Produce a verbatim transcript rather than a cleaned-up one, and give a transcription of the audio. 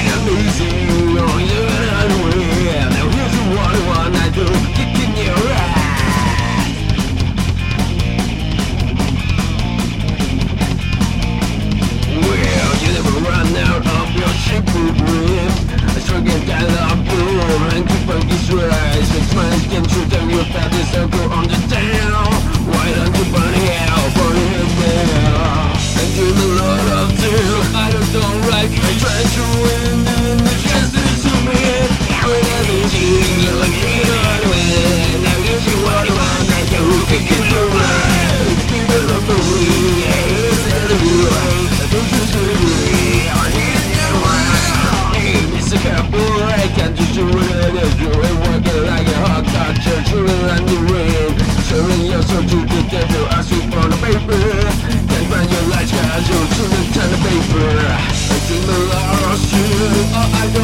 I'm easy, oh, you're unreal. Now here's what I wanna do, kick in your ass. Well, you never run out of your shit to breathe. I struggle that love boom and keep on this rise. Six months can shoot down your path, this I'll go on the down. Why don't you burn hell, burn hell now? I dream a lot of two, I don't know right. I try to win and the chances to me. When I lose you, you're like you don't win. Now this is what I want, I do, kick in the right. People love the way, it's the way. I don't just agree, I need you right. Hey, Mister Cowboy, can't you do it as you ain't working like a hot toucher, chewing on the rain. Showing yourself to the devil, asking for the paper. Can't find your light, cause you're too much on the paper. I dream I lost you, oh I don't